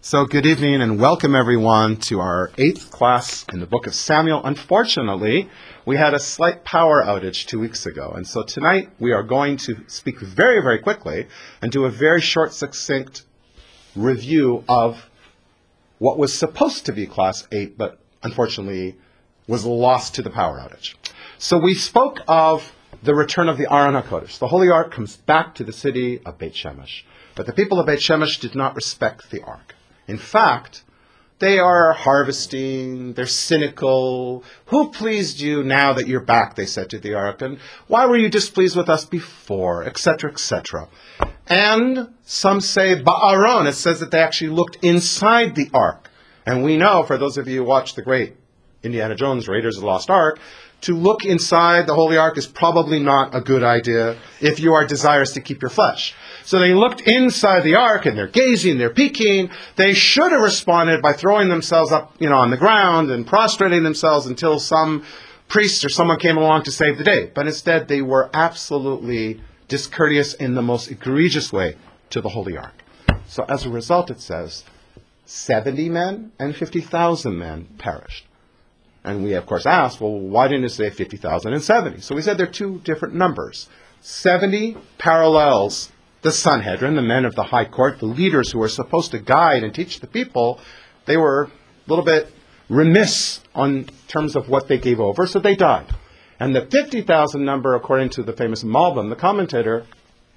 So good evening and welcome everyone to our 8th class in the book of Samuel. Unfortunately, we had a slight power outage 2 weeks ago. And so tonight we are going to speak very, very quickly and do a very short, succinct review of what was supposed to be class 8, but unfortunately was lost to the power outage. So we spoke of the return of the Aron HaKodesh. The Holy Ark comes back to the city of Beit Shemesh. But the people of Beit Shemesh did not respect the Ark. In fact, they are harvesting, they're cynical. Who pleased you now that you're back, they said to the Ark, and why were you displeased with us before, etc., etc. And some say Ba'aron, it says that they actually looked inside the Ark. And we know, for those of you who watched the great Indiana Jones, Raiders of the Lost Ark, to look inside the Holy Ark is probably not a good idea if you are desirous to keep your flesh. So they looked inside the Ark and they're gazing, they're peeking. They should have responded by throwing themselves up, on the ground and prostrating themselves until some priest or someone came along to save the day. But instead they were absolutely discourteous in the most egregious way to the Holy Ark. So as a result, it says 70 men and 50,000 men perished. And we, of course, asked, well, why didn't it say 50,000 and 70? So we said they're two different numbers. 70 parallels the Sanhedrin, the men of the high court, the leaders who were supposed to guide and teach the people. They were a little bit remiss on terms of what they gave over, so they died. And the 50,000 number, according to the famous Malbim, the commentator,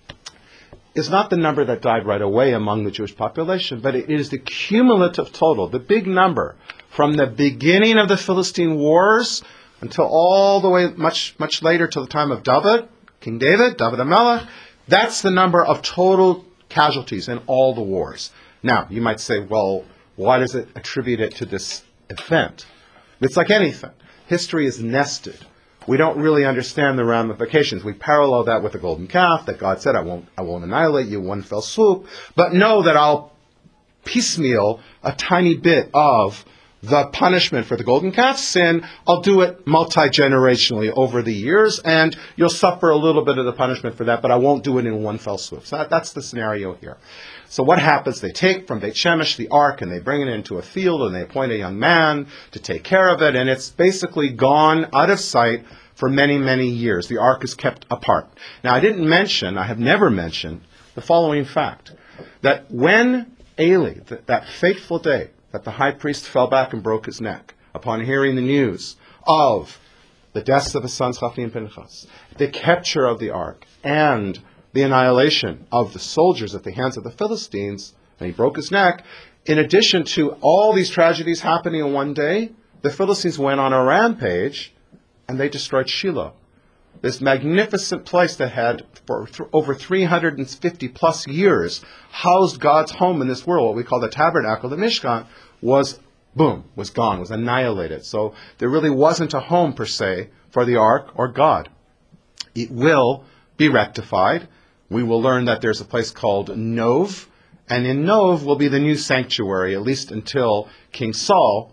is not the number that died right away among the Jewish population, but it is the cumulative total, the big number, from the beginning of the Philistine wars until all the way much, much later to the time of David, King David HaMelech. That's the number of total casualties in all the wars. Now, you might say, well, why does it attribute it to this event? It's like anything. History is nested. We don't really understand the ramifications. We parallel that with the golden calf, that God said, I won't annihilate you in one fell swoop, but know that I'll piecemeal a tiny bit of the punishment for the golden calf sin. I'll do it multi-generationally over the years, and you'll suffer a little bit of the punishment for that, but I won't do it in one fell swoop. So that's the scenario here. So what happens? They take from Beit Shemesh the ark, and they bring it into a field, and they appoint a young man to take care of it, and it's basically gone out of sight for many, many years. The ark is kept apart. Now, I have never mentioned the following fact, that when Eli, that fateful day, that the high priest fell back and broke his neck upon hearing the news of the deaths of his sons Hophni and Pinchas, the capture of the ark, and the annihilation of the soldiers at the hands of the Philistines, and he broke his neck. In addition to all these tragedies happening in one day, the Philistines went on a rampage and they destroyed Shiloh. This magnificent place that had, for over 350 plus years, housed God's home in this world, what we call the tabernacle, the Mishkan, was gone, was annihilated. So there really wasn't a home, per se, for the ark or God. It will be rectified. We will learn that there's a place called Nov, and in Nov will be the new sanctuary, at least until King Saul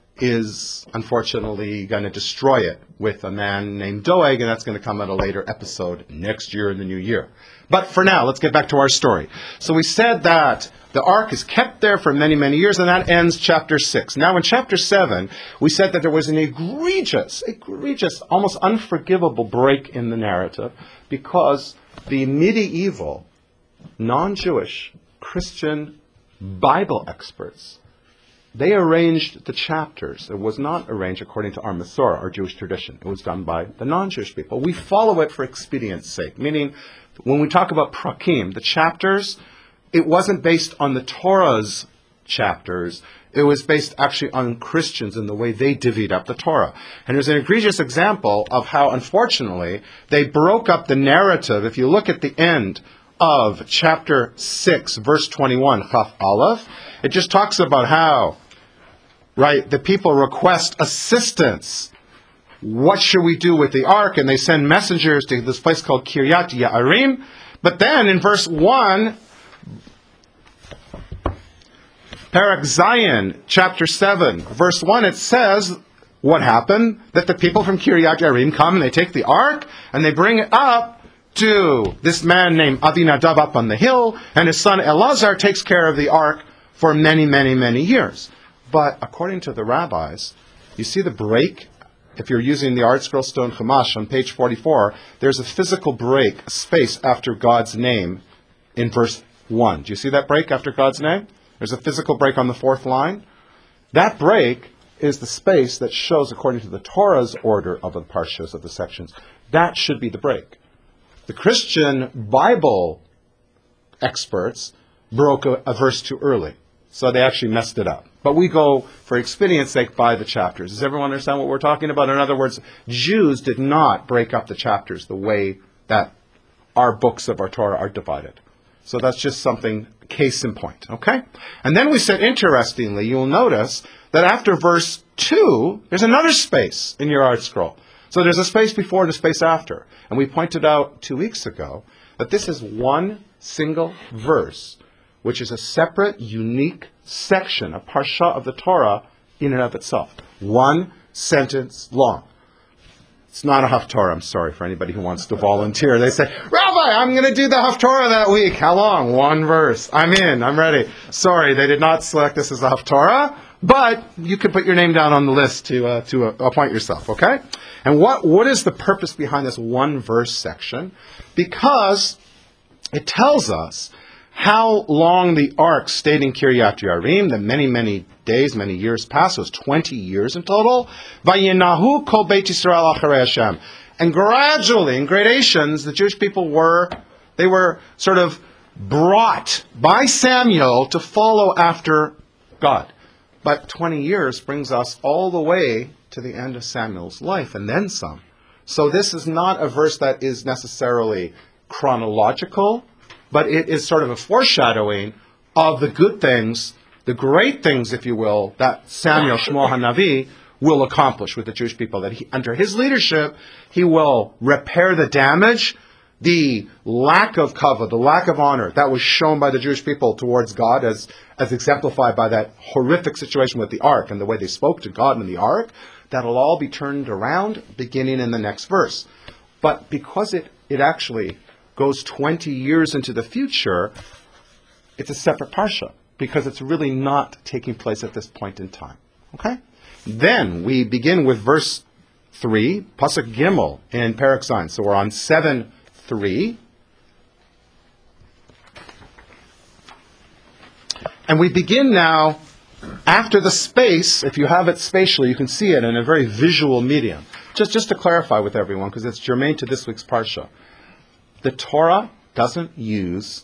is unfortunately going to destroy it with a man named Doeg, and that's going to come at a later episode next year in the new year. But for now, let's get back to our story. So we said that the ark is kept there for many, many years, and that ends chapter 6. Now in chapter 7, we said that there was an egregious, almost unforgivable break in the narrative, because the medieval, non-Jewish, Christian Bible experts, they arranged the chapters. It was not arranged according to our Masorah, our Jewish tradition. It was done by the non-Jewish people. We follow it for expedience sake, meaning when we talk about prakim, the chapters, it wasn't based on the Torah's chapters. It was based actually on Christians and the way they divvied up the Torah. And there's an egregious example of how, unfortunately, they broke up the narrative. If you look at the end of chapter 6, verse 21, Chaf Aleph, it just talks about how the people request assistance. What should we do with the ark? And they send messengers to this place called Kiryat Ye'arim. But then in verse 1, Parak Zion, chapter 7, verse 1, it says what happened? That the people from Kiryat Ye'arim come and they take the ark and they bring it up to this man named Abinadab up on the hill, and his son Elazar takes care of the ark for many, many, many years. But according to the rabbis, you see the break? If you're using the Art Scroll Stone Chumash on page 44, there's a physical break, a space after God's name in verse 1. Do you see that break after God's name? There's a physical break on the fourth line. That break is the space that shows, according to the Torah's order of the parshas, of the sections, that should be the break. The Christian Bible experts broke a verse too early, so they actually messed it up. But we go, for expedience sake, by the chapters. Does everyone understand what we're talking about? In other words, Jews did not break up the chapters the way that our books of our Torah are divided. So that's just something, case in point, okay? And then we said, interestingly, you'll notice that after verse 2, there's another space in your art scroll. So there's a space before and a space after. And we pointed out 2 weeks ago that this is one single verse, which is a separate, unique section, a parsha of the Torah in and of itself. One sentence long. It's not a Haftorah. I'm sorry for anybody who wants to volunteer. They say, Rabbi, I'm going to do the Haftorah that week. How long? One verse. I'm in. I'm ready. Sorry, they did not select this as a Haftorah, but you can put your name down on the list to appoint yourself, okay? And what is the purpose behind this one verse section? Because it tells us how long the ark stayed in Kiryat Yearim, that many, many days, many years passed. It was 20 years in total. Vayinahu kol Beit Yisrael acharei Hashem. And gradually, in gradations, the Jewish people were sort of brought by Samuel to follow after God. But 20 years brings us all the way to the end of Samuel's life, and then some. So this is not a verse that is necessarily chronological, but it is sort of a foreshadowing of the good things, the great things, if you will, that Samuel, Shmuel HaNavi, will accomplish with the Jewish people. That under his leadership, he will repair the damage, the lack of kavod, the lack of honor that was shown by the Jewish people towards God, as exemplified by that horrific situation with the ark and the way they spoke to God in the ark. That'll all be turned around beginning in the next verse. But because it actually goes 20 years into the future, it's a separate parsha, because it's really not taking place at this point in time. Okay? Then we begin with verse 3, Pasuk Gimel in Perek Zayin. So we're on 7:3. And we begin now after the space. If you have it spatially, you can see it in a very visual medium. Just to clarify with everyone, because it's germane to this week's parsha. The Torah doesn't use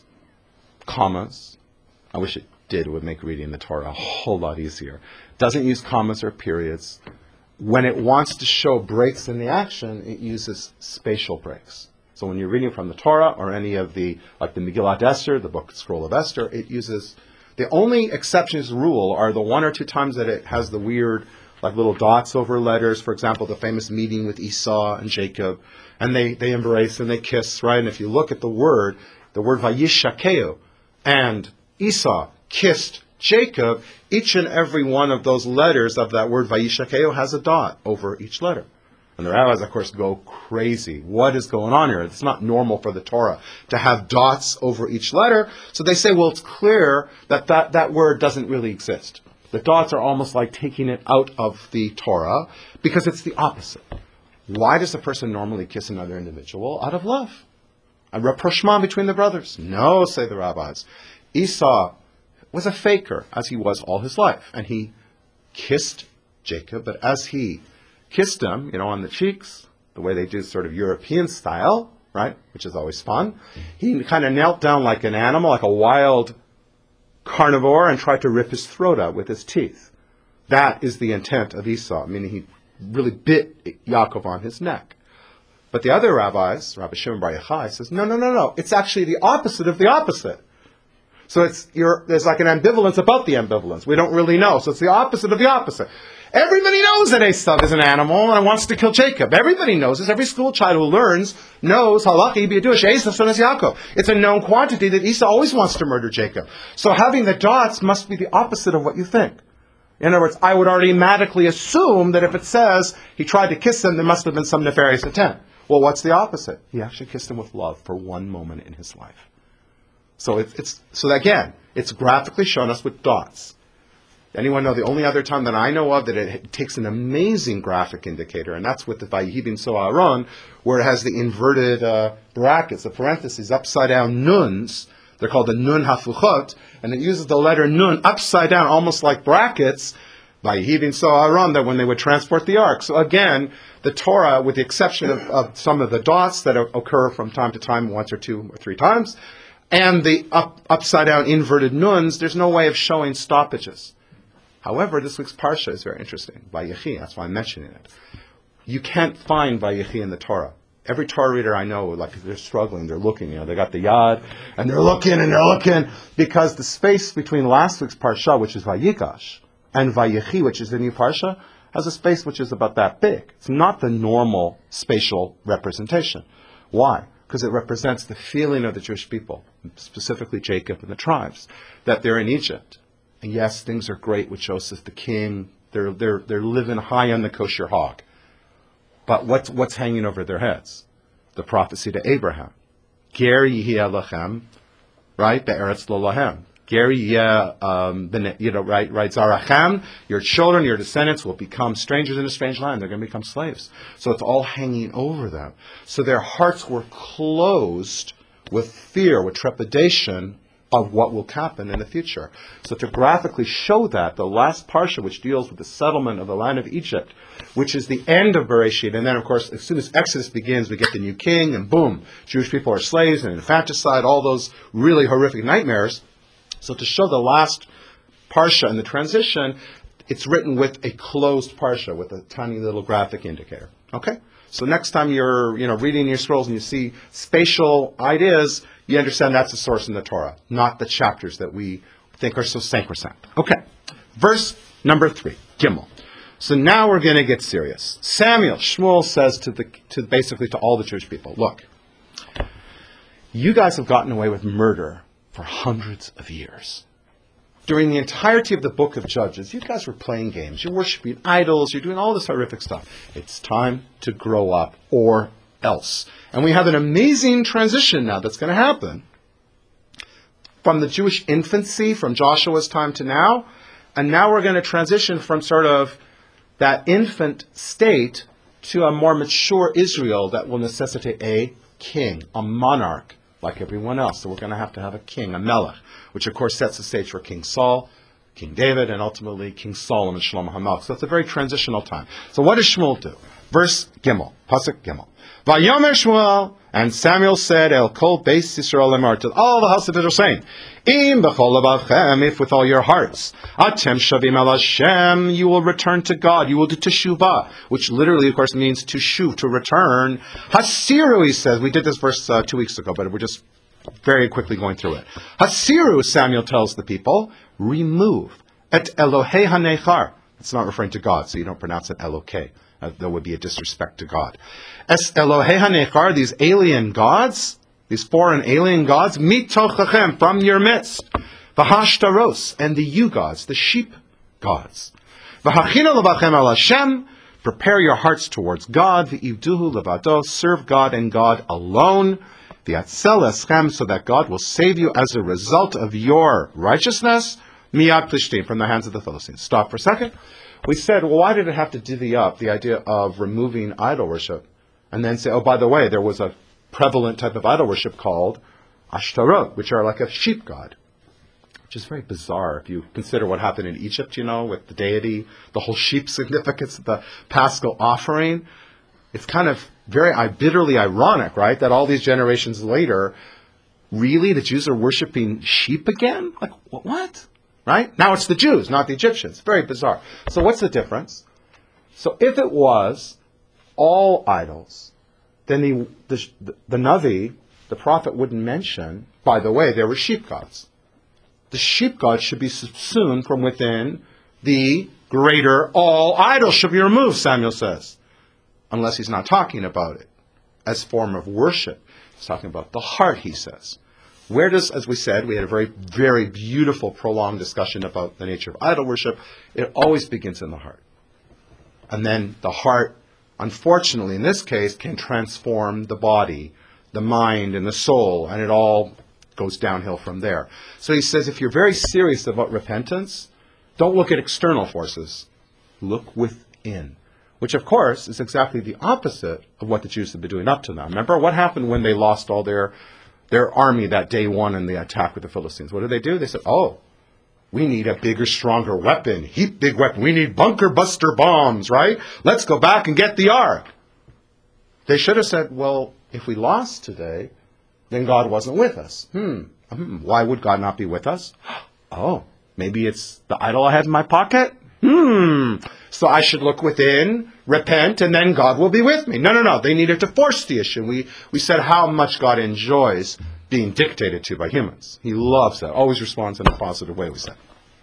commas. I wish it did. It would make reading the Torah a whole lot easier. Doesn't use commas or periods. When it wants to show breaks in the action, it uses spatial breaks. So when you're reading from the Torah or any of the Megillat Esther, the book Scroll of Esther, it uses, the only exceptions to the rule are the one or two times that it has the weird, like little dots over letters. For example, the famous meeting with Esau and Jacob, and they embrace and they kiss, right? And if you look at the word Vayishakeu, and Esau kissed Jacob, each and every one of those letters of that word Vayishakeu has a dot over each letter. And the rabbis, of course, go crazy. What is going on here? It's not normal for the Torah to have dots over each letter. So they say, well, it's clear that word doesn't really exist. The dots are almost like taking it out of the Torah, because it's the opposite. Why does a person normally kiss another individual? Out of love. A rapprochement between the brothers. No, say the rabbis. Esau was a faker, as he was all his life. And he kissed Jacob, but as he kissed him, on the cheeks, the way they do sort of European style, right, which is always fun, he kind of knelt down like an animal, like a wild carnivore, and tried to rip his throat out with his teeth. That is the intent of Esau, meaning he really bit Yaakov on his neck. But the other rabbis, Rabbi Shimon Bar Yochai, says, no, it's actually the opposite of the opposite. So there's like an ambivalence about the ambivalence. We don't really know. So it's the opposite of the opposite. Everybody knows that Esav is an animal and wants to kill Jacob. Everybody knows this. Every school child who learns knows halacha b'yadush Esav son is Yaakov. It's a known quantity that Esau always wants to murder Jacob. So having the dots must be the opposite of what you think. In other words, I would automatically assume that if it says he tried to kiss him, there must have been some nefarious intent. Well, what's the opposite? He actually kissed him with love for one moment in his life. So so again, It's graphically shown us with dots. Anyone know the only other time that I know of that it takes an amazing graphic indicator, and that's with the Vayihi B'nso Aaron, where it has the inverted brackets, the parentheses, upside down nuns. They're called the nun hafuchot, and it uses the letter nun upside down, almost like brackets, Vayihi B'nso Aaron, that when they would transport the ark. So again, the Torah, with the exception of some of the dots that occur from time to time, once or two or three times, and the upside down inverted nuns, there's no way of showing stoppages. However, this week's Parsha is very interesting. Vayechi, that's why I'm mentioning it. You can't find Vayechi in the Torah. Every Torah reader I know, like, they're struggling, they're looking, they got the Yad, and they're looking, because the space between last week's Parsha, which is Vayikash, and Vayechi, which is the new Parsha, has a space which is about that big. It's not the normal spatial representation. Why? Because it represents the feeling of the Jewish people, specifically Jacob and the tribes, that they're in Egypt. And yes, things are great with Joseph the king. They're living high on the kosher hog. But what's hanging over their heads? The prophecy to Abraham. Ger yihya lachem, right? Be'eretz lo lahem. Ger yihya, right? Zarachem. Your children, your descendants will become strangers in a strange land. They're going to become slaves. So it's all hanging over them. So their hearts were closed with fear, with trepidation of what will happen in the future. So to graphically show that, the last parsha, which deals with the settlement of the land of Egypt, which is the end of Bereshit, and then of course as soon as Exodus begins, we get the new king, and boom, Jewish people are slaves and infanticide, all those really horrific nightmares. So to show the last parsha and the transition, it's written with a closed parsha, with a tiny little graphic indicator. Okay? So next time you're reading your scrolls and you see spatial ideas, you understand that's the source in the Torah, not the chapters that we think are so sacrosanct. Okay, verse number 3, Gimel. So now we're going to get serious. Shmuel says basically to all the Jewish people, look, you guys have gotten away with murder for hundreds of years. During the entirety of the book of Judges, you guys were playing games. You're worshiping idols. You're doing all this horrific stuff. It's time to grow up, or else. And we have an amazing transition now that's going to happen from the Jewish infancy, from Joshua's time to now, and now we're going to transition from sort of that infant state to a more mature Israel that will necessitate a king, a monarch, like everyone else. So we're going to have a king, a melech, which of course sets the stage for King Saul, King David, and ultimately King Solomon, Shlomo HaMelech. So it's a very transitional time. So what does Shmuel do? Verse Gimel, Pasuk Gimel. Vayomer Shmuel, and Samuel said, El kol beis Yisrael lemar, to all the house of Israel, saying, Im b'chol levavchem, if with all your hearts, atem shavim el Hashem, you will return to God, you will do teshuvah, which literally, of course, means to shuv, to return. Hasiru, he says, we did this verse 2 weeks ago, but we're just very quickly going through it. Hasiru, Samuel tells the people, remove et Elohei hanechar. It's not referring to God, so you don't pronounce it Elokei. There would be a disrespect to God. Es Elohei hanechar, these alien gods, these foreign alien gods, mitochachem, from your midst. V'hashtaros, and the you gods, the sheep gods. V'hachina levachem el Hashem, prepare your hearts towards God. V'ivduhu levado, serve God and God alone. V'yatzel eschem, so that God will save you as a result of your righteousness. Miyad plishtim, from the hands of the Philistines. Stop for a second. We said, well, why did it have to divvy up the idea of removing idol worship? And then say, oh, by the way, there was a prevalent type of idol worship called Ashtarot, which are like a sheep god. Which is very bizarre if you consider what happened in Egypt, with the deity, the whole sheep significance of the Paschal offering. It's kind of very bitterly ironic, right, that all these generations later, really, the Jews are worshiping sheep again? Like, what? Right? Now it's the Jews, not the Egyptians. Very bizarre. So what's the difference? So if it was all idols, then the Navi, the prophet, wouldn't mention, by the way, there were sheep gods. The sheep gods should be subsumed from within the greater all idols should be removed, Samuel says. Unless he's not talking about it as form of worship. He's talking about the heart, he says. Where does, as we said, we had a very, very beautiful, prolonged discussion about the nature of idol worship. It always begins in the heart. And then the heart, unfortunately, in this case, can transform the body, the mind, and the soul, and it all goes downhill from there. So he says, if you're very serious about repentance, don't look at external forces. Look within. Which, of course, is exactly the opposite of what the Jews had been doing up to now. Remember, what happened when they lost all their army that day one in the attack with the Philistines? What did they do? They said, we need a bigger, stronger weapon. Heap big weapon. We need bunker buster bombs, right? Let's go back and get the ark. They should have said, well, if we lost today, then God wasn't with us. Why would God not be with us? Maybe it's the idol I had in my pocket? So I should look within, repent, and then God will be with me. No. They needed to force the issue. We said how much God enjoys being dictated to by humans. He loves that. Always responds in a positive way, we said.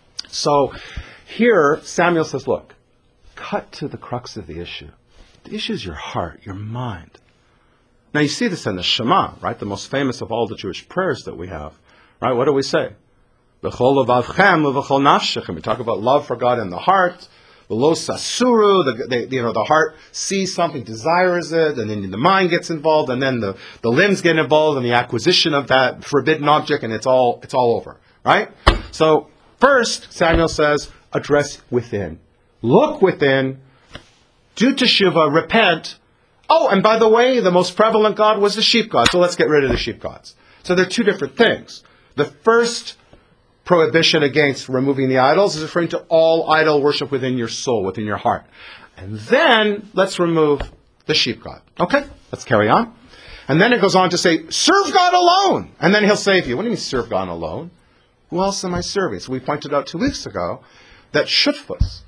So here, Samuel says, look, cut to the crux of the issue. The issue is your heart, your mind. Now you see this in the Shema, right? The most famous of all the Jewish prayers that we have. Right? What do we say? V'chol levavchem uv'chol nafshechem. We talk about love for God in the heart. V'lo sasuru. The heart sees something, desires it, and then the mind gets involved, and then the limbs get involved in the acquisition of that forbidden object, and it's all over. Right? So first, Samuel says, address within. Look within. Do teshuvah, repent. And by the way, the most prevalent god was the sheep god. So let's get rid of the sheep gods. So they're two different things. The first prohibition against removing the idols is referring to all idol worship within your soul, within your heart. And then let's remove the sheep god. Okay, let's carry on. And then it goes on to say, serve God alone. And then he'll save you. What do you mean serve God alone? Who else am I serving? So we pointed out 2 weeks ago that shutfus,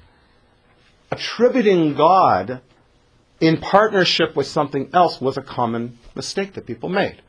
attributing God in partnership with something else, was a common mistake that people made.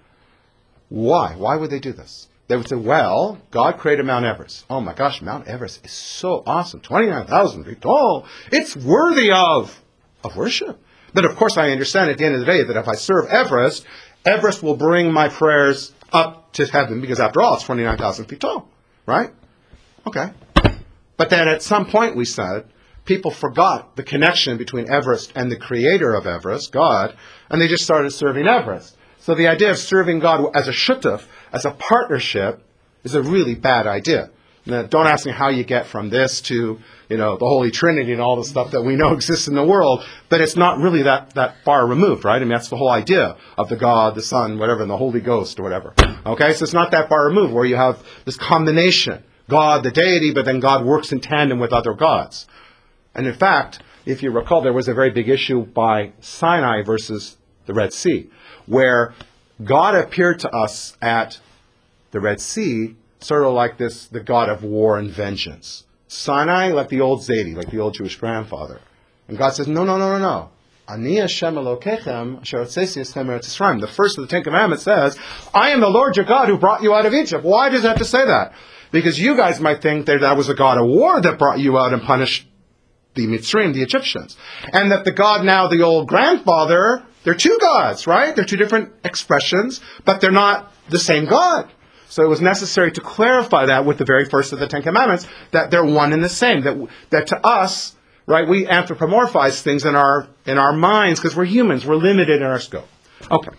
Why? Why would they do this? They would say, well, God created Mount Everest. Oh my gosh, Mount Everest is so awesome. 29,000 feet tall. It's worthy of worship. But of course I understand at the end of the day that if I serve Everest, Everest will bring my prayers up to heaven, because after all, it's 29,000 feet tall. Right? Okay. But then at some point we said, people forgot the connection between Everest and the creator of Everest, God, and they just started serving Everest. So the idea of serving God as a shutuf, as a partnership, is a really bad idea. Now, don't ask me how you get from this to, the Holy Trinity and all the stuff that we know exists in the world, but it's not really that far removed, right? I mean, that's the whole idea of the God, the Son, whatever, and the Holy Ghost or whatever. Okay, so it's not that far removed where you have this combination, God, the deity, but then God works in tandem with other gods. And in fact, if you recall, there was a very big issue by Sinai versus the Red Sea, where God appeared to us at the Red Sea, sort of like the God of war and vengeance. Sinai, like the old Zaidi, like the old Jewish grandfather. And God says, no. Ani Hashem Elokechem, asher hotzesi eschem me'eretz Yisrael. The first of the 10 Commandments says, I am the Lord your God who brought you out of Egypt. Why does it have to say that? Because you guys might think that was a God of war that brought you out and punished the Mitzrayim, the Egyptians. And that the God now, the old grandfather, they're two gods, right? They're two different expressions, but they're not the same God. So it was necessary to clarify that with the very first of the 10 Commandments, that they're one and the same. That to us, right, we anthropomorphize things in our minds because we're humans. We're limited in our scope. Okay.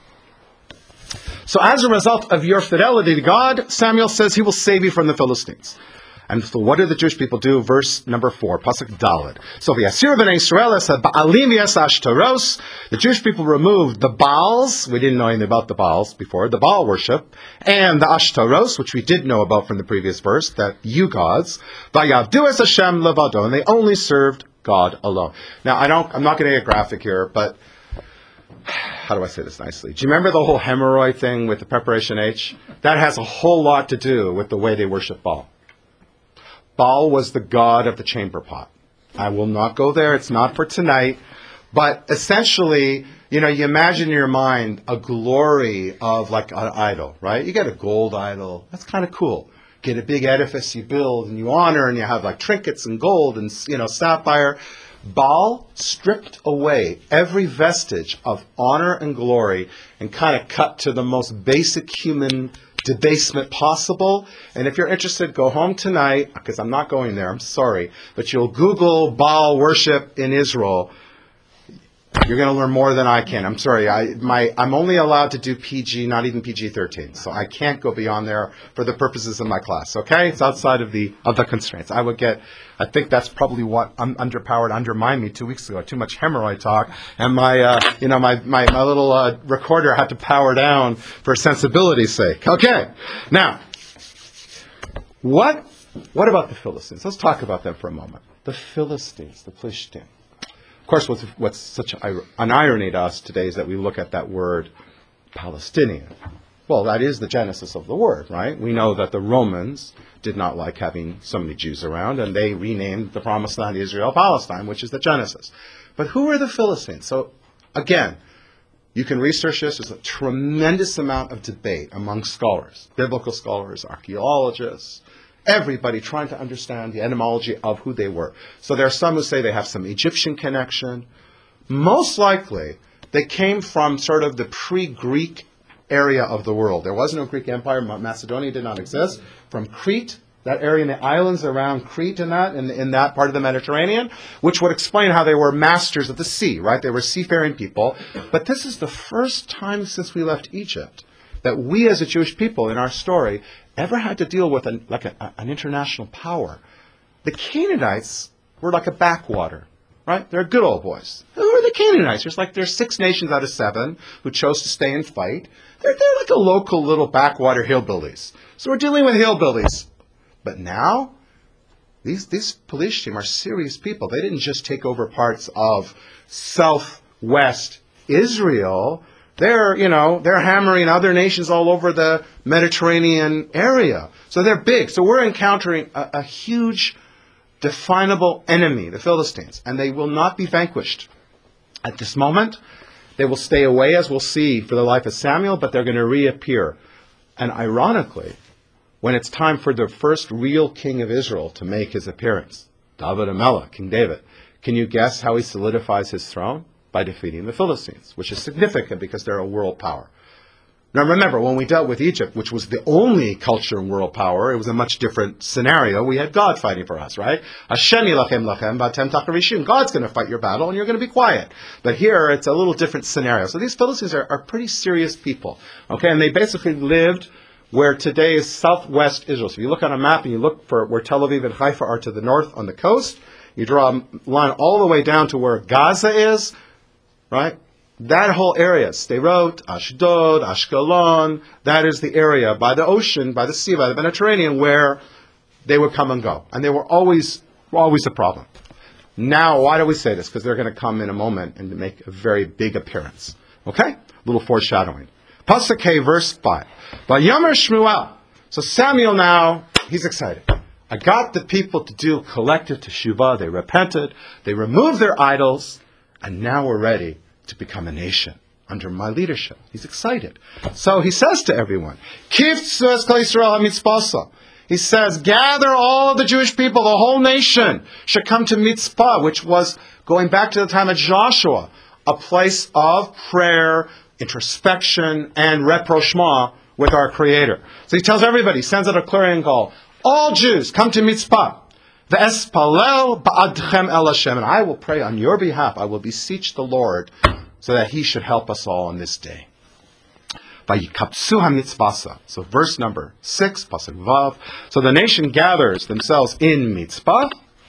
So as a result of your fidelity to God, Samuel says he will save you from the Philistines. And so what did the Jewish people do? Verse number 4, Pasuk Daled. So v'yasir b'nei Yisrael es ha'ba'alim v'yas ha'ashtaros. The Jewish people removed the Baals. We didn't know anything about the Baals before. The Baal worship. And the Ashtaros, which we did know about from the previous verse, that you gods. V'yavdu es Hashem levado. And they only served God alone. Now, I'm not going to get graphic here, but how do I say this nicely? Do you remember the whole hemorrhoid thing with the preparation H? That has a whole lot to do with the way they worship Baal. Baal was the god of the chamber pot. I will not go there. It's not for tonight. But essentially, you imagine in your mind a glory of like an idol, right? You get a gold idol. That's kind of cool. Get a big edifice you build and you honor and you have like trinkets and gold and, sapphire. Baal stripped away every vestige of honor and glory and kind of cut to the most basic human debasement possible. And if you're interested, go home tonight, because I'm not going there, I'm sorry, but you'll Google Baal worship in Israel. You're going to learn more than I can. I'm sorry. I'm only allowed to do PG, not even PG-13. So I can't go beyond there for the purposes of my class. Okay? It's outside of the constraints. I think that's probably what undermined me 2 weeks ago. Too much hemorrhoid talk, and my little recorder had to power down for sensibility's sake. Okay. Now, what about the Philistines? Let's talk about them for a moment. The Philistines, the Plishtim. Of course, what's such an irony to us today is that we look at that word Palestinian. Well, that is the genesis of the word, right? We know that the Romans did not like having so many Jews around, and they renamed the Promised Land Israel Palestine, which is the genesis. But who are the Philistines? So, again, you can research this. There's a tremendous amount of debate among scholars, biblical scholars, archaeologists, everybody trying to understand the etymology of who they were. So there are some who say they have some Egyptian connection. Most likely, they came from sort of the pre-Greek area of the world. There was no Greek Empire. Macedonia did not exist. From Crete, that area in the islands around Crete and in that part of the Mediterranean, which would explain how they were masters of the sea, right? They were seafaring people. But this is the first time since we left Egypt that we as a Jewish people in our story ever had to deal with an international power. The Canaanites were like a backwater, right? They're good old boys. Who are the Canaanites? There's 6 nations out of 7 who chose to stay and fight. They're like a local little backwater hillbillies. So we're dealing with hillbillies. But now, these Pelishtim are serious people. They didn't just take over parts of southwest Israel. They're hammering other nations all over the Mediterranean area. So they're big. So we're encountering a huge, definable enemy, the Philistines. And they will not be vanquished. At this moment, they will stay away, as we'll see, for the life of Samuel, but they're going to reappear. And ironically, when it's time for the first real king of Israel to make his appearance, David HaMelech, King David, can you guess how he solidifies his throne? By defeating the Philistines, which is significant because they're a world power. Now remember, when we dealt with Egypt, which was the only culture and world power, it was a much different scenario. We had God fighting for us, right? Hashem yilachem lachem b'atem tacharishim. God's going to fight your battle and you're going to be quiet. But here, it's a little different scenario. So these Philistines are pretty serious people, okay? And they basically lived where today is southwest Israel. So if you look on a map and you look for where Tel Aviv and Haifa are to the north on the coast, you draw a line all the way down to where Gaza is, right? That whole area, Sderot, Ashdod, Ashkelon, that is the area by the ocean, by the sea, by the Mediterranean, where they would come and go. And they were always a problem. Now, why do we say this? Because they're going to come in a moment and make a very big appearance. Okay? A little foreshadowing. Pasuk K, verse 5. Vayomer Shmuel. So Samuel now, he's excited. I got the people to do collective teshuvah. They repented. They removed their idols. And now we're ready to become a nation under my leadership. He's excited. So he says to everyone, Kiftzu es kol Yisrael ha-mitzpasa. He says, gather all of the Jewish people, the whole nation should come to Mitzpah, which was, going back to the time of Joshua, a place of prayer, introspection, and rapprochement with our Creator. So he tells everybody, sends out a clarion call, all Jews, come to Mitzpah. Ve'espalel ba'adchem el Hashem, and I will pray on your behalf. I will beseech the Lord so that He should help us all on this day. Vayikapsu hamitzvasa. So verse number 6, pasuk vav. So the nation gathers themselves in Mitzpah.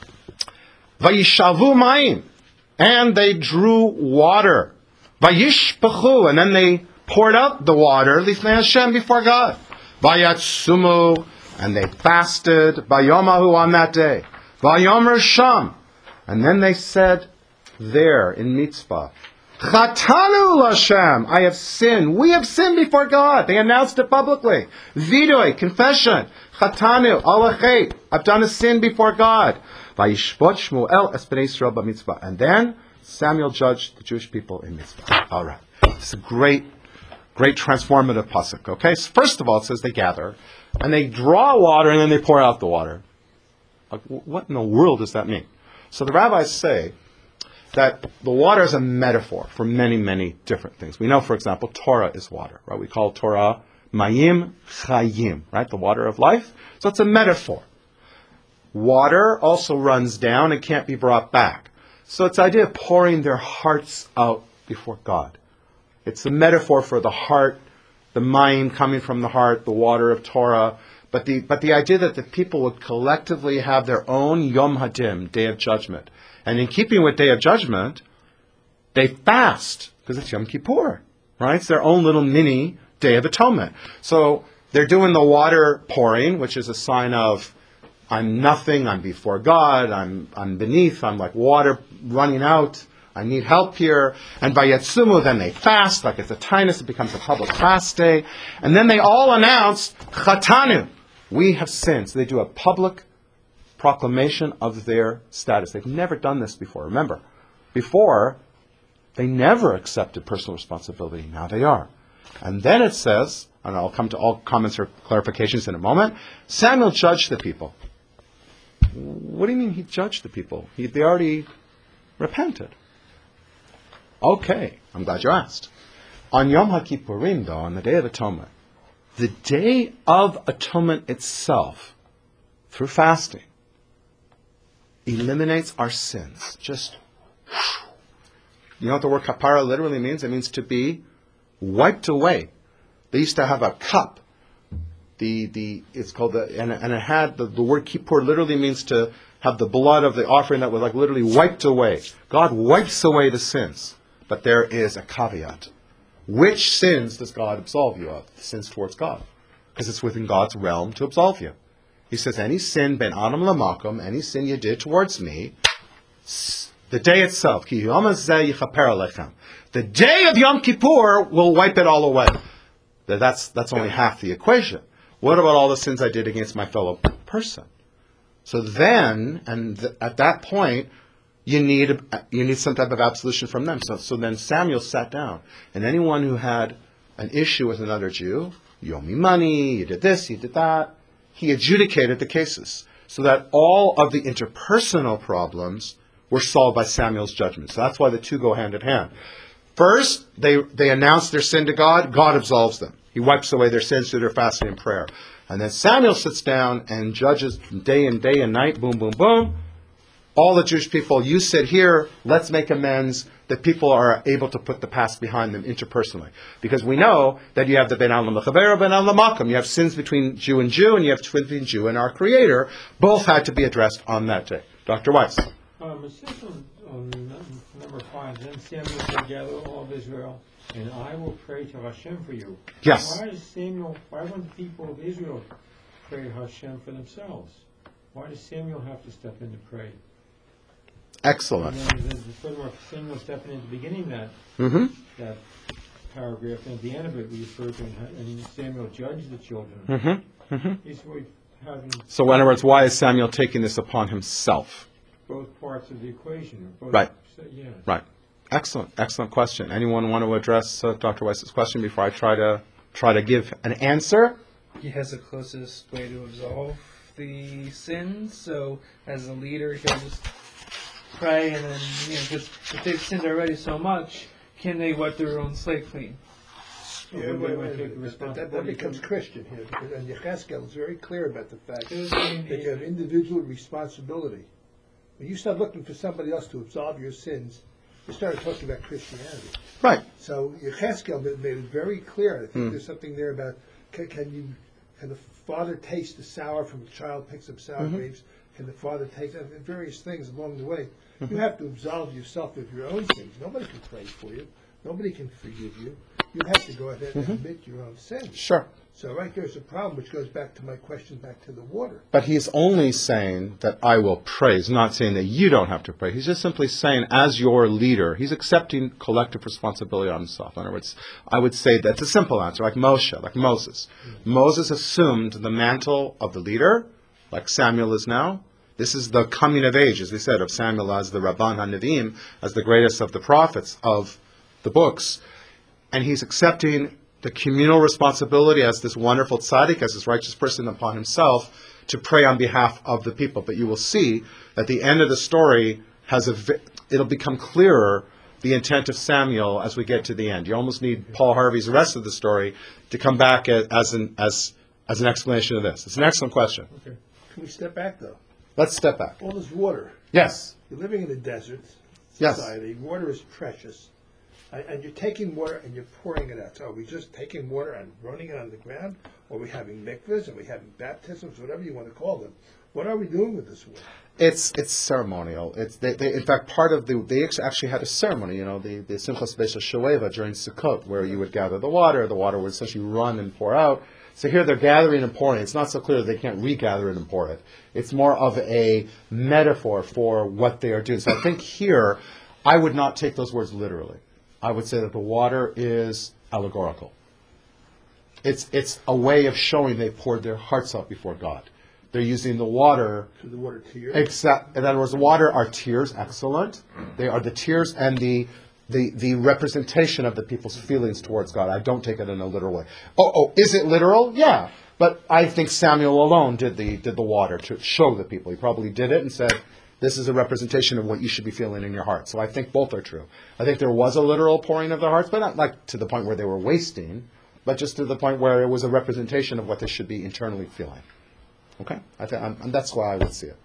Vayishavu mayim, and they drew water. Vayishpechu, and then they poured out the water lifnei Hashem, before God. Vayatsumu, and they fasted, Bayomahu, on that day. Vayomer Sham. And then they said there in Mitzpah, Chatanu Lashem, I have sinned. We have sinned before God. They announced it publicly. Vidoi, confession. Chatanu, alachet, I've done a sin before God. Vayishpot Shmuel es bnei Yisrael b'mitzvah. And then Samuel judged the Jewish people in Mitzpah. All right. It's a great transformative pasuk. Okay, so first of all, it says they gather, and they draw water, and then they pour out the water. Like, what in the world does that mean? So the rabbis say that the water is a metaphor for many, many different things. We know, for example, Torah is water, right? We call Torah Mayim Chayim, right? The water of life. So it's a metaphor. Water also runs down and can't be brought back. So it's the idea of pouring their hearts out before God. It's a metaphor for the heart, the mind coming from the heart, the water of Torah. But the idea that the people would collectively have their own Yom Hadim, Day of Judgment. And in keeping with Day of Judgment, they fast, because it's Yom Kippur, right? It's their own little mini Day of Atonement. So they're doing the water pouring, which is a sign of, I'm nothing, I'm before God, I'm beneath, I'm like water running out, I need help here. And by Yetsumu, then they fast, like it's a tinus, it becomes a public fast day. And then they all announce, Chatanu, we have sinned. So they do a public proclamation of their status. They've never done this before. Remember, before, they never accepted personal responsibility. Now they are. And then it says, and I'll come to all comments or clarifications in a moment, Samuel judged the people. What do you mean he judged the people? They already repented. Okay, I'm glad you asked. On Yom HaKippurim, though, on the Day of Atonement, the Day of Atonement itself, through fasting, eliminates our sins. Just, you know what the word kapara literally means? It means to be wiped away. They used to have a cup. It's called and it had the word kippur literally means to have the blood of the offering that was like literally wiped away. God wipes away the sins. But there is a caveat. Which sins does God absolve you of? The sins towards God. Because it's within God's realm to absolve you. He says, any sin, ben adam lamakom, any sin you did towards me, the day itself, ki yom hazeh yichaper alechem, the day of Yom Kippur will wipe it all away. That's only half the equation. What about all the sins I did against my fellow person? So then, at that point, you need some type of absolution from them. So then Samuel sat down, and anyone who had an issue with another Jew, you owe me money, you did this, you did that, he adjudicated the cases so that all of the interpersonal problems were solved by Samuel's judgment. So that's why the two go hand in hand. First, they announce their sin to God. God absolves them. He wipes away their sins through their fasting and prayer. And then Samuel sits down and judges day and night, boom, boom, boom. All the Jewish people, you sit here, let's make amends, that people are able to put the past behind them interpersonally. Because we know that you have the Ben Alam L'Chaver, Ben Alam L'Makam. You have sins between Jew, and you have sins between Jew and our Creator. Both had to be addressed on that day. Dr. Weiss. It says on number 5, then Samuel said, gather all of Israel, and I will pray to Hashem for you. Yes. Why wouldn't the people of Israel pray to Hashem for themselves? Why does Samuel have to step in to pray? Excellent. And then furthermore, Samuel stepping in at the beginning of that paragraph, and at the end of it, we refer to and Samuel judged the children. So in other words, why is Samuel taking this upon himself? Both parts of the equation. Right. Yeah. Right. Excellent question. Anyone want to address Dr. Weiss's question before I try to give an answer? He has the closest way to absolve the sins, so as a leader, he'll just pray, and then, because if they've sinned already so much, can they wipe their own slate clean? Yeah, that becomes Christian here, and Yechezkel is very clear about the fact that you have individual responsibility. When you start looking for somebody else to absolve your sins, you start talking about Christianity. Right. So Yechezkel made it very clear. I think there's something there about can the father taste the sour from the child picks up sour grapes? Can the father taste various things along the way? You have to absolve yourself of your own sins. Nobody can pray for you. Nobody can forgive you. You have to go ahead and admit your own sins. Sure. So right there's a problem, which goes back to my question back to the water. But he's only saying that I will pray. He's not saying that you don't have to pray. He's just simply saying, as your leader, he's accepting collective responsibility on himself. In other words, I would say that's a simple answer, like Moshe, like Moses. Moses assumed the mantle of the leader, like Samuel is now. This is the coming of age, as they said, of Samuel as the Rabban HaNevi'im, as the greatest of the prophets of the books. And he's accepting the communal responsibility as this wonderful tzaddik, as this righteous person upon himself, to pray on behalf of the people. But you will see that the end of the story it'll become clearer the intent of Samuel as we get to the end. You almost need Paul Harvey's rest of the story to come back as an explanation of this. It's an excellent question. Okay. Can we step back though? Let's step back. All this water. Yes. You're living in the desert. Yes. society, water is precious. And you're taking water and you're pouring it out. So are we just taking water and running it on the ground? Or are we having mikvahs? Are we having baptisms? Whatever you want to call them. What are we doing with this water? It's ceremonial. They in fact, part of they actually had a ceremony, the Simchas Beis Shoeva during Sukkot, where you would gather the water would essentially run and pour out. So here they're gathering and pouring. It's not so clear that they can't regather it and pour it. It's more of a metaphor for what they are doing. So I think here, I would not take those words literally. I would say that the water is allegorical. It's a way of showing they poured their hearts out before God. They're using the water. So the water tears? In other words, the water are tears, excellent. They are the tears and the representation of the people's feelings towards God. I don't take it in a literal way. Is it literal? Yeah. But I think Samuel alone did the water to show the people. He probably did it and said, this is a representation of what you should be feeling in your heart. So I think both are true. I think there was a literal pouring of their hearts, but not like to the point where they were wasting, but just to the point where it was a representation of what they should be internally feeling. Okay? And that's why I would see it.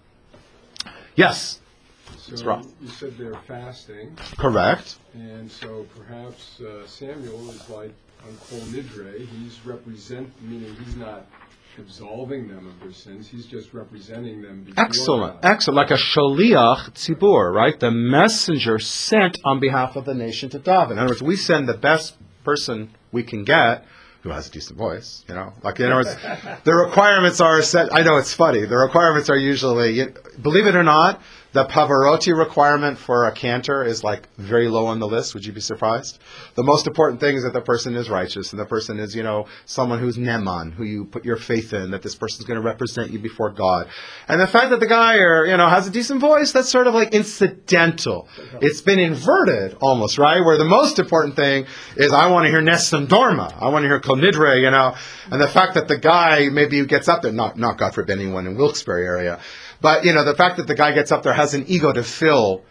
Yes? So you said they're fasting. Correct. And so perhaps Samuel is like on Kol Nidre. Meaning he's not absolving them of their sins. He's just representing them before Excellent. God. Excellent. Like a shaliach tzibur, right? The messenger sent on behalf of the nation to daven. In other words, we send the best person we can get who has a decent voice, Like, in other words, the requirements are set. I know it's funny. The requirements are usually, believe it or not, the Pavarotti requirement for a cantor is like very low on the list. Would you be surprised? The most important thing is that the person is righteous and the person is, someone who's neman, who you put your faith in, that this person is going to represent you before God. And the fact that the guy, has a decent voice, that's sort of like incidental. It's been inverted almost, right? Where the most important thing is I want to hear Nessim Dorma. I want to hear Kol Nidre, And the fact that the guy maybe gets up there, not God forbid anyone in Wilkes-Barre area, but, the fact that the guy gets up there has an ego to fill,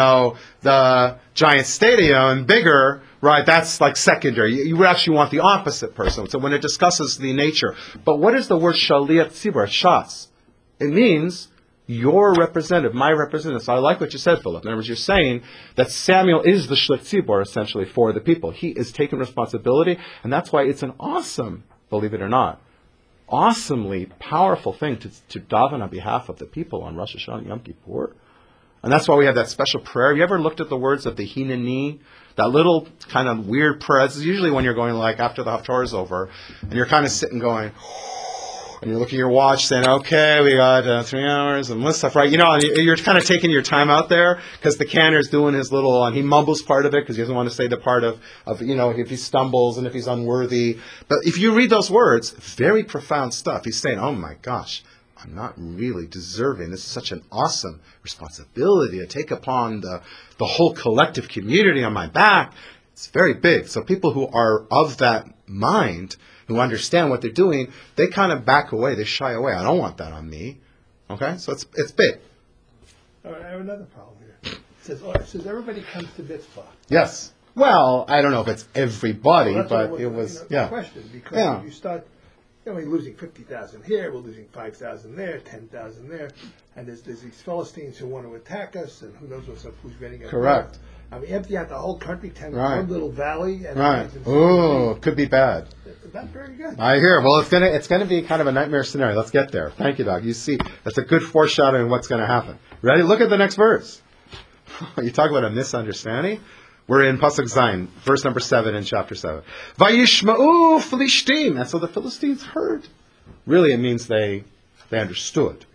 the giant stadium and bigger, right, that's like secondary. You would actually want the opposite person. So when it discusses the nature. But what is the word shaliach tzibur, shas? It means your representative, my representative. So I like what you said, Philip. In other words, you're saying that Samuel is the shliach tzibur, essentially, for the people. He is taking responsibility, and that's why it's an awesome, believe it or not, awesomely powerful thing to daven on behalf of the people on Rosh Hashanah and Yom Kippur. And that's why we have that special prayer. Have you ever looked at the words of the Hineni? That little kind of weird prayer. This is usually when you're going like after the Haftorah is over, and you're kind of sitting going, and you're looking at your watch saying, okay, we got 3 hours and this stuff, right? And you're kind of taking your time out there because the cantor's doing his little, and he mumbles part of it because he doesn't want to say the part of if he stumbles and if he's unworthy. But if you read those words, very profound stuff. He's saying, oh my gosh, I'm not really deserving. This is such an awesome responsibility to take upon the whole collective community on my back. It's very big. So people who are of that mind, who understand what they're doing, they kind of back away. They shy away. I don't want that on me. Okay? So it's big. All right, I have another problem here. It says everybody comes to Mitzvah. Yes. Well, I don't know if it's everybody, Well, that's but it was, the question, because Yeah. if you start, we're losing 50,000 here, we're losing 5,000 there, 10,000 there, and there's these Philistines who want to attack us, and who knows who's getting us. Correct. I mean, empty out the whole country, Right. one little valley, and Right. it's Ooh, it could be bad. not very good. I hear. Well, it's gonna be kind of a nightmare scenario. Let's get there. Thank you, Doc. You see, that's a good foreshadowing of what's going to happen. Ready? Look at the next verse. You talk about a misunderstanding. We're in Pasuk Zayin, verse number 7 in chapter 7. Vayishma'u Philishtim. And so the Philistines heard. Really, it means they understood.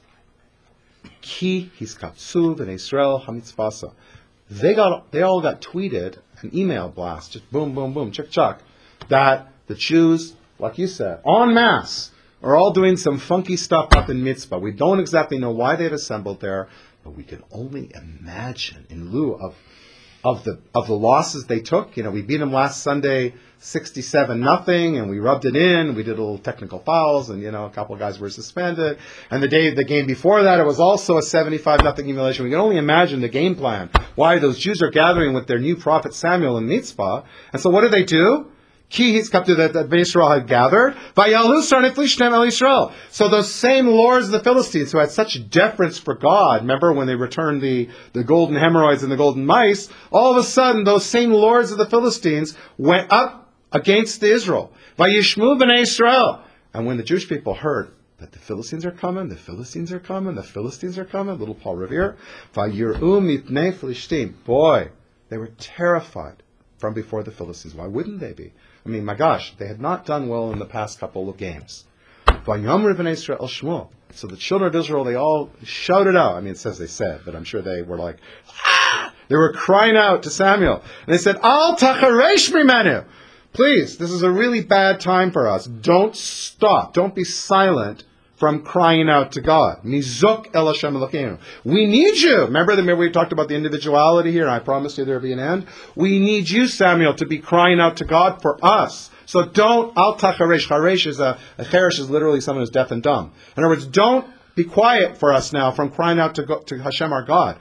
Ki hiskatsu v'nei Israel hamitzvasa. They all got tweeted an email blast, just boom, boom, boom, chuck, chuck, that the Jews, like you said, en masse, are all doing some funky stuff up in Mitzvah. We don't exactly know why they've assembled there, but we can only imagine in lieu of the losses they took. We beat them last Sunday 67-0, and we rubbed it in. We did a little technical fouls, and a couple of guys were suspended. And the game before that, it was also a 75-0 humiliation. We can only imagine the game plan. Why those Jews are gathering with their new prophet Samuel in Mitzvah. And so what do? Ki hitzkaptu, that Bnei Yisrael had gathered. Vayalu sarnei Filishtim el Yisrael. So those same lords of the Philistines who had such deference for God, remember when they returned the golden hemorrhoids and the golden mice, all of a sudden those same lords of the Philistines went up against Israel. Vayishmu b'nei Yisrael. And when the Jewish people heard that the Philistines are coming, the Philistines are coming, the Philistines are coming, little Paul Revere, Vayir'u mipnei Filishtim. Boy, they were terrified from before the Philistines. Why wouldn't they be? I mean, my gosh, they had not done well in the past couple of games. Vayamru b'nei Yisrael Shmuel. So the children of Israel, they all shouted out. I mean, it says they said, but I'm sure they were like, ah! They were crying out to Samuel. And they said, Al tacharesh mimenu. Please, this is a really bad time for us. Don't stop. Don't be silent from crying out to God. Mizuk el Hashem Elokeinu. We need you. Remember we talked about the individuality here, and I promised you there would be an end? We need you, Samuel, to be crying out to God for us. So don't, al tacharesh. Charesh is a cheresh is literally someone who's deaf and dumb. In other words, don't be quiet for us now from crying out to Hashem our God.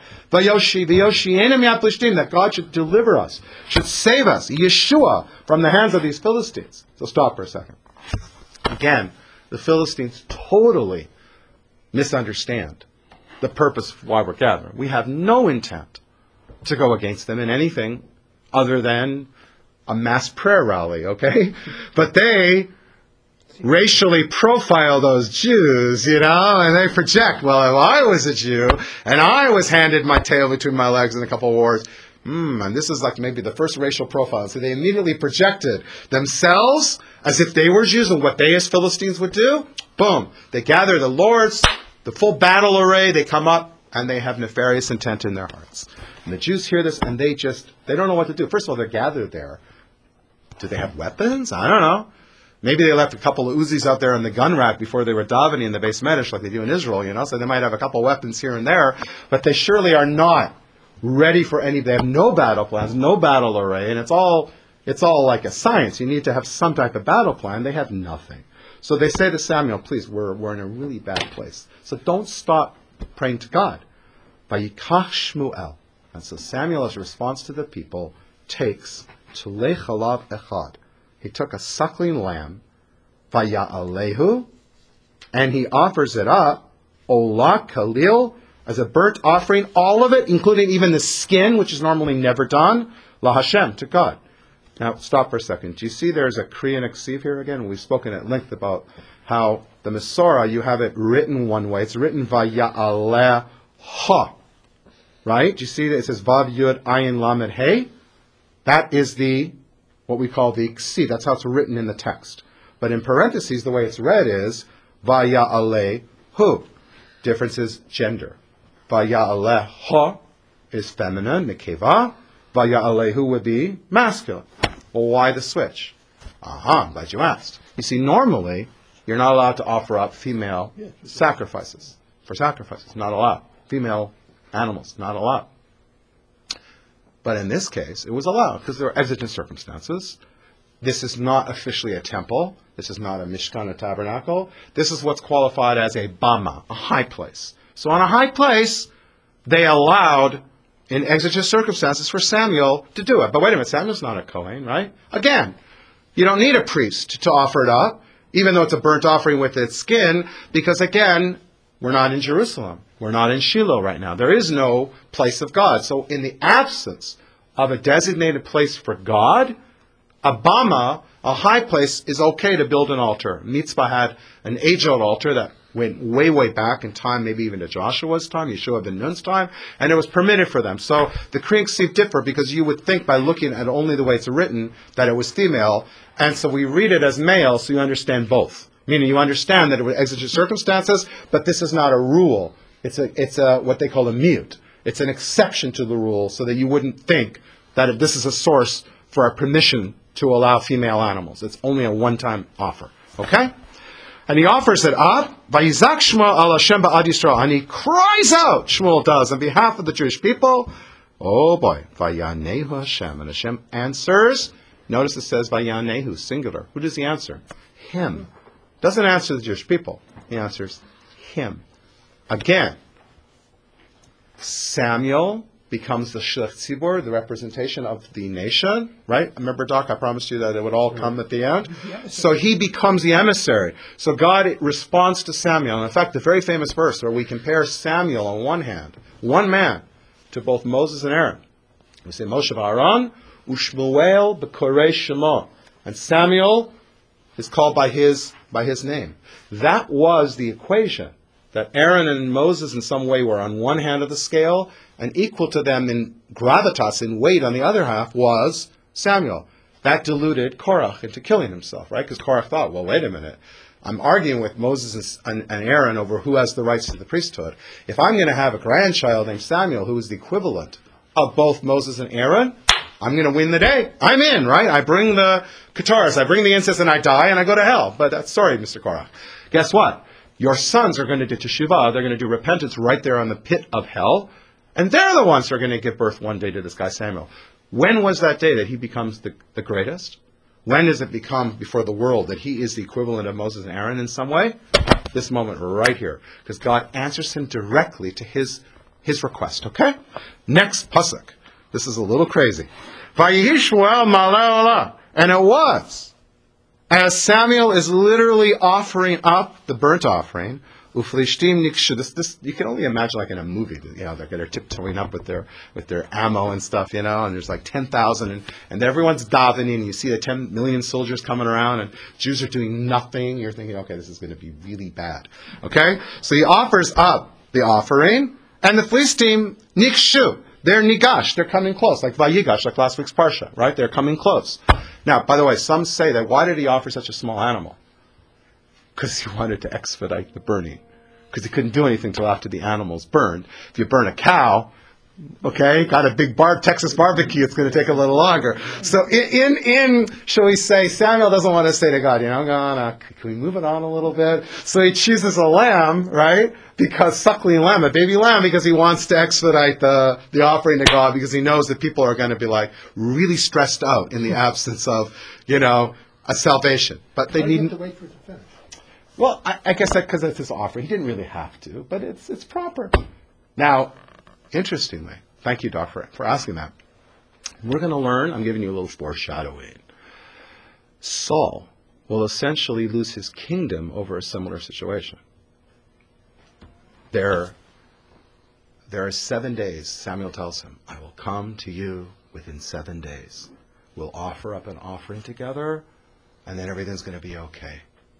That God should deliver us, should save us, Yeshua, from the hands of these Philistines. So stop for a second. Again, the Philistines totally misunderstand the purpose of why we're gathering. We have no intent to go against them in anything other than a mass prayer rally, okay? But they racially profile those Jews, and they project, well, if I was a Jew, and I was handed my tail between my legs in a couple of wars, and this is like maybe the first racial profile. So they immediately projected themselves as if they were Jews and what they as Philistines would do. Boom. They gather the lords, the full battle array, they come up, and they have nefarious intent in their hearts. And the Jews hear this, and they don't know what to do. First of all, they're gathered there. Do they have weapons? I don't know. Maybe they left a couple of Uzis out there in the gun rack before they were davening in the Beis Medrash like they do in Israel, so they might have a couple of weapons here and there, but they surely are not ready for any. They have no battle plans, no battle array, and it's all like a science. You need to have some type of battle plan. They have nothing. So they say to Samuel, please, we're in a really bad place. So don't stop praying to God. Vayikach Shmuel. And so Samuel, as a response to the people, takes tulei chalav echad. He took a suckling lamb, vaya'alehu, and he offers it up, olah kalil, as a burnt offering, all of it, including even the skin, which is normally never done, la Hashem, to God. Now, stop for a second. Do you see there's a Kriya Ksiv here again? We've spoken at length about how the Masorah, you have it written one way. It's written vaya'aleha, right? Do you see that it says vav yud ayin lamed hey? That is what we call the ksiv. That's how it's written in the text. But in parentheses, the way it's read is vaya'alehu. Difference is gender. Vaya'aleha is feminine, nekeva. Vaya'alehu would be masculine. Well, why the switch? I'm glad you asked. You see, normally, you're not allowed to offer up female sacrifices. For sacrifices, not allowed. Female animals, not allowed. But in this case, it was allowed because there were exigent circumstances. This is not officially a temple. This is not a mishkan, a tabernacle. This is what's qualified as a bama, a high place. So on a high place, they allowed, in exigent circumstances, for Samuel to do it. But wait a minute, Samuel's not a Kohen, right? Again, you don't need a priest to offer it up, even though it's a burnt offering with its skin, because again, we're not in Jerusalem. We're not in Shiloh right now. There is no place of God. So in the absence of a designated place for God, a bama, a high place, is okay to build an altar. Mitzvah had an age-old altar that went way, way back in time, maybe even to Joshua's time, Yeshua ben Nun's time, and it was permitted for them. So the Kriya Ksiv differ because you would think by looking at only the way it's written that it was female, and so we read it as male so you understand both. Meaning you understand that it was exigent circumstances, but this is not a rule. It's a what they call a miyut. It's an exception to the rule so that you wouldn't think that this is a source for a permission to allow female animals. It's only a one-time offer. Okay? And he offers it up. Vayizak Shmuel al Hashem ba'ad Yisrael. And he cries out, Shmuel does, on behalf of the Jewish people. Oh boy. Vayanehu Hashem. And Hashem answers. Notice it says Vayanehu, singular. Who does he answer? Him. Doesn't answer the Jewish people. He answers him. Again, Samuel becomes the Shlich Tzibur, the representation of the nation, right? Remember, Doc, I promised you that it would all come at the end. So he becomes the emissary. So God responds to Samuel. And in fact, the very famous verse where we compare Samuel on one hand, one man, to both Moses and Aaron. We say, Moshe v'Aaron, u'Shmuel b'korei shemo. And Samuel is called by his name. That was the equation, that Aaron and Moses in some way were on one hand of the scale, and equal to them in gravitas, in weight on the other half, was Samuel. That deluded Korach into killing himself, right? Because Korach thought, well, wait a minute. I'm arguing with Moses and Aaron over who has the rights to the priesthood. If I'm going to have a grandchild named Samuel, who is the equivalent of both Moses and Aaron, I'm going to win the day. I'm in, right? I bring the guitars, I bring the incense, and I die, and I go to hell. But sorry, Mr. Korach. Guess what? Your sons are going to do teshuvah. They're going to do repentance right there on the pit of hell. And they're the ones who are going to give birth one day to this guy Samuel. When was that day that he becomes the greatest? When does it become before the world that he is the equivalent of Moses and Aaron in some way? This moment right here. Because God answers him directly to his request, okay? Next pasuk. This is a little crazy. Vayihi Shmuel maleh olah. And it was, as Samuel is literally offering up the burnt offering, Uflishtim nikshu. This you can only imagine like in a movie. They're tiptoeing up with their ammo and stuff, and there's like 10,000, and everyone's davening. And you see the 10 million soldiers coming around, and Jews are doing nothing. You're thinking, okay, this is going to be really bad. Okay, so he offers up the offering, and the Philistine nikshu. They're nigash. They're coming close, like vayigash, like last week's parsha, right? They're coming close. Now, by the way, some say that why did he offer such a small animal? Because he wanted to expedite the burning. Because he couldn't do anything till after the animal's burned. If you burn a cow, okay, got a big Texas barbecue, it's going to take a little longer. So shall we say, Samuel doesn't want to say to God, can we move it on a little bit? So he chooses a lamb, right? Because suckling lamb, a baby lamb, because he wants to expedite the offering to God, because he knows that people are going to be like really stressed out in the absence of, a salvation. But they need needn't to wait for it to finish. Well, I guess that because that's his offering. He didn't really have to, but it's proper. Now, interestingly, thank you, Doc, for asking that. We're going to learn, I'm giving you a little foreshadowing. Saul will essentially lose his kingdom over a similar situation. There are 7 days, Samuel tells him, I will come to you within 7 days. We'll offer up an offering together, and then everything's going to be okay.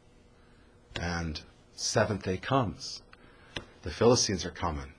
And 7th day comes. The Philistines are coming.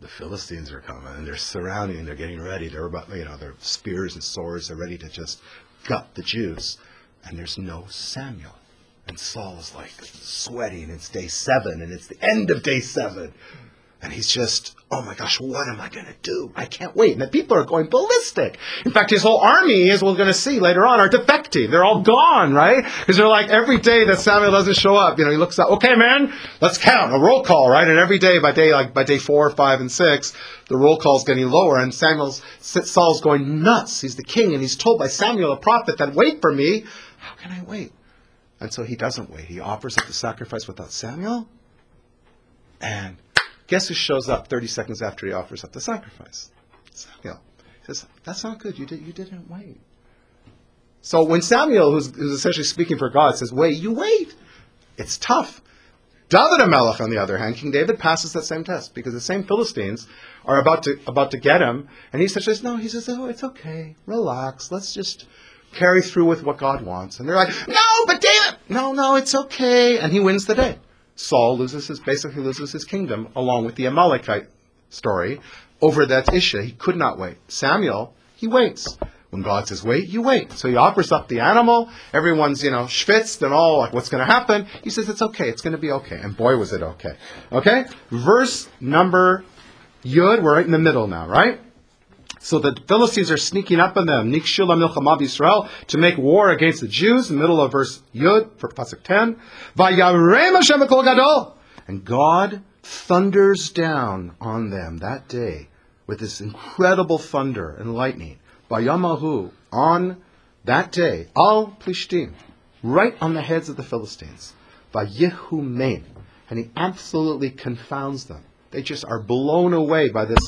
And they're surrounding, they're getting ready. They're about, their spears and swords. They're ready to just gut the Jews. And there's no Samuel. And Saul is like sweating. It's day 7, and it's the end of day 7. And he's just, oh my gosh, what am I going to do? I can't wait. And the people are going ballistic. In fact, his whole army, as we're going to see later on, are defecting. They're all gone, right? Because they're like, every day that Samuel doesn't show up, he looks up, okay, man, let's count. A roll call, right? And every day, by day 4, 5, and 6, the roll call's getting lower. And Saul's going nuts. He's the king, and he's told by Samuel, the prophet, that wait for me. How can I wait? And so he doesn't wait. He offers up the sacrifice without Samuel. And guess who shows up 30 seconds after he offers up the sacrifice? Samuel. He says, that's not good. You didn't wait. So when Samuel, who's essentially speaking for God, says, wait, you wait. It's tough. David HaMelech, on the other hand, King David passes that same test, because the same Philistines are about to get him. And he says, no, oh, it's okay. Relax. Let's just carry through with what God wants. And they're like, no, but David, no, it's okay. And he wins the day. Saul basically loses his kingdom, along with the Amalekite story, over that issue. He could not wait. Samuel, he waits. When God says wait, you wait. So he offers up the animal. Everyone's, schwitzed and all, like, what's going to happen? He says, it's okay. It's going to be okay. And boy, was it okay. Okay? Verse number Yud, we're right in the middle now, right? So the Philistines are sneaking up on them, Nikshula Milchama Yisrael, to make war against the Jews, in the middle of verse Yud, for pasuk 10. Vayarem Hashem b'kol gadol. And God thunders down on them that day with this incredible thunder and lightning. Vayamahu, on that day, al Plishtim, right on the heads of the Philistines. Vayihu mein. And he absolutely confounds them. They just are blown away by this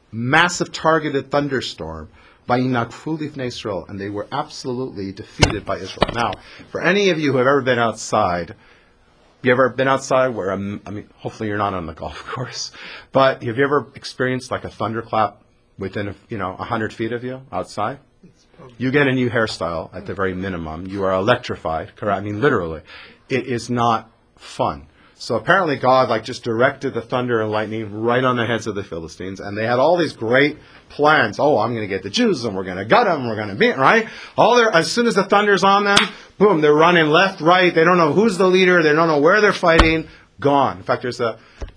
massive targeted thunderstorm. Vayinagfu lifnei Israel, and they were absolutely defeated by Israel. Now, for any of you who have ever been outside, you ever been outside where, hopefully you're not on the golf course, but have you ever experienced like a thunderclap within, 100 feet of you outside? You get a new hairstyle at the very minimum. You are electrified, correct? I mean, literally. It is not fun. So apparently God just directed the thunder and lightning right on the heads of the Philistines, and they had all these great plans. Oh, I'm going to get the Jews, and we're going to gut them, we're going to beat, right? As soon as the thunder's on them, boom, they're running left, right. They don't know who's the leader. They don't know where they're fighting. Gone. In fact, it's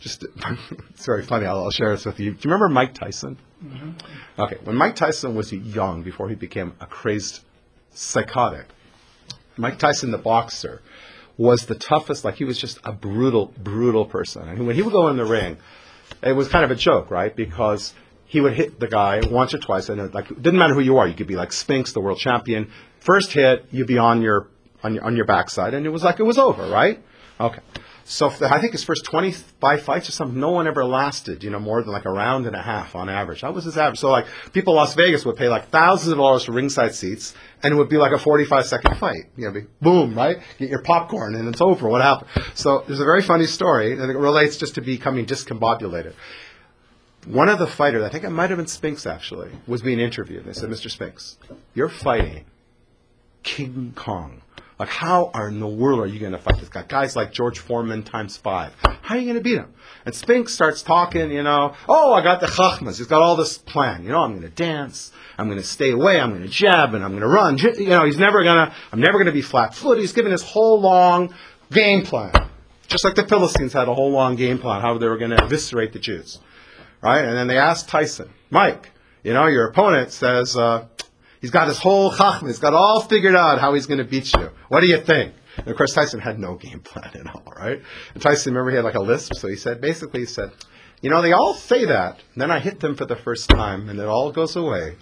very funny. I'll share this with you. Do you remember Mike Tyson? Mm-hmm. Okay, when Mike Tyson was young, before he became a crazed psychotic, Mike Tyson, the boxer, was the toughest. He was just a brutal, brutal person. And when he would go in the ring, it was kind of a joke, right? Because he would hit the guy once or twice, and it didn't matter who you are. You could be like Spinks, the world champion. First hit, you'd be on your backside, and it was over, right? Okay. So I think his first 25 fights or something, no one ever lasted, more than a round and a half on average. That was his average. So people in Las Vegas would pay thousands of dollars for ringside seats, and it would be a 45-second fight. Boom, right? Get your popcorn, and it's over. What happened? So there's a very funny story, and it relates just to becoming discombobulated. One of the fighters, I think it might have been Spinks actually, was being interviewed. They said, Mr. Spinks, you're fighting King Kong. How in the world are you going to fight this guy? Guys like George Foreman times 5. How are you going to beat him? And Spinks starts talking, oh, I got the chachmas. He's got all this plan. I'm going to dance. I'm going to stay away. I'm going to jab, and I'm going to run. I'm never going to be flat-footed. He's given his whole long game plan. Just like the Philistines had a whole long game plan, how they were going to eviscerate the Jews. Right? And then they asked Tyson, Mike, your opponent says, he's got his whole chachma. He's got all figured out how he's going to beat you. What do you think? And of course, Tyson had no game plan at all, right? And Tyson, remember, he had a lisp. So he said, they all say that. And then I hit them for the first time, and it all goes away.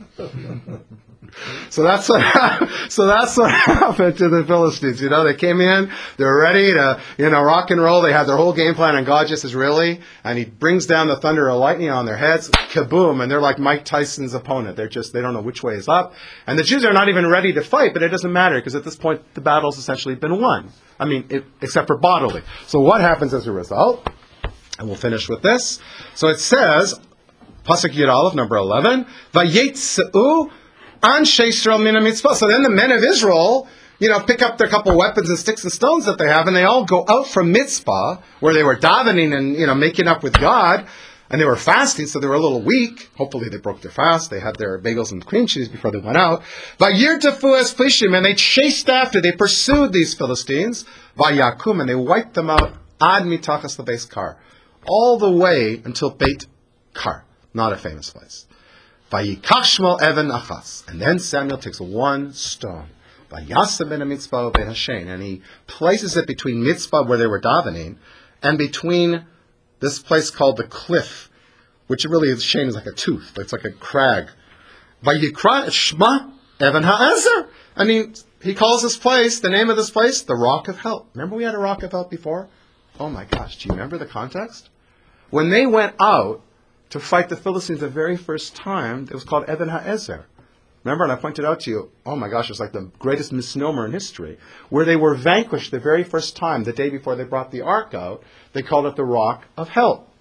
So that's what happened to the Philistines. They came in, they're ready to, rock and roll. They had their whole game plan, and God just is really, and he brings down the thunder or lightning on their heads, kaboom, and they're like Mike Tyson's opponent. They don't know which way is up. And the Jews are not even ready to fight, but it doesn't matter, because at this point, the battle's essentially been won. Except for bodily. So what happens as a result? And we'll finish with this. So it says, Pasuk Yud Aleph, number 11, Vayetze'u Anshe Yisrael min ha-mitzvah. So then the men of Israel, pick up their couple weapons and sticks and stones that they have, and they all go out from Mitzvah, where they were davening and, making up with God, and they were fasting, so they were a little weak. Hopefully they broke their fast. They had their bagels and cream cheese before they went out. Vayirtafu es plishtim, and they chased after, they pursued these Philistines. Vayakum, and they wiped them out. Ad mitachas lebeis Kar, all the way until Beit Kar, not a famous place. Vayikach Shmuel even achas, and then Samuel takes one stone, vayasem ben mitzvah ben hashen, and he places it between Mitzvah, where they were davening, and between this place called the cliff, which really is Shane is like a tooth, it's like a crag. Vayikra Shema even ha'ezer, he calls this place, the name of this place, the Rock of Help. Remember we had a Rock of Help before? Oh my gosh, do you remember the context? When they went out to fight the Philistines the very first time, it was called Even HaEzer. Remember, and I pointed out to you, oh my gosh, it's like the greatest misnomer in history, where they were vanquished the very first time, the day before they brought the ark out, they called it the Rock of Help.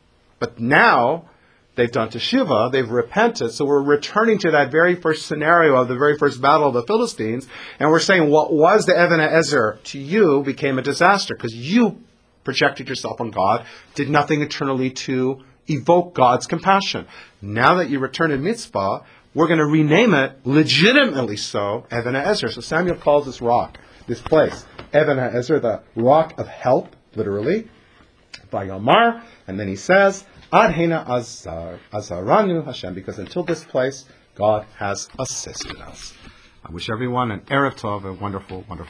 But now, they've done Teshuvah, they've repented, so we're returning to that very first scenario of the very first battle of the Philistines, and we're saying what was the Even HaEzer to you became a disaster, because you projected yourself on God, did nothing eternally to evoke God's compassion. Now that you return in Mitzvah, we're going to rename it, legitimately so, Even HaEzer. So Samuel calls this rock, this place, Even HaEzer, the Rock of Help, literally, Vayomar, and then he says, Ad hena azaranu Hashem, because until this place, God has assisted us. I wish everyone an Erev Tov, a wonderful, wonderful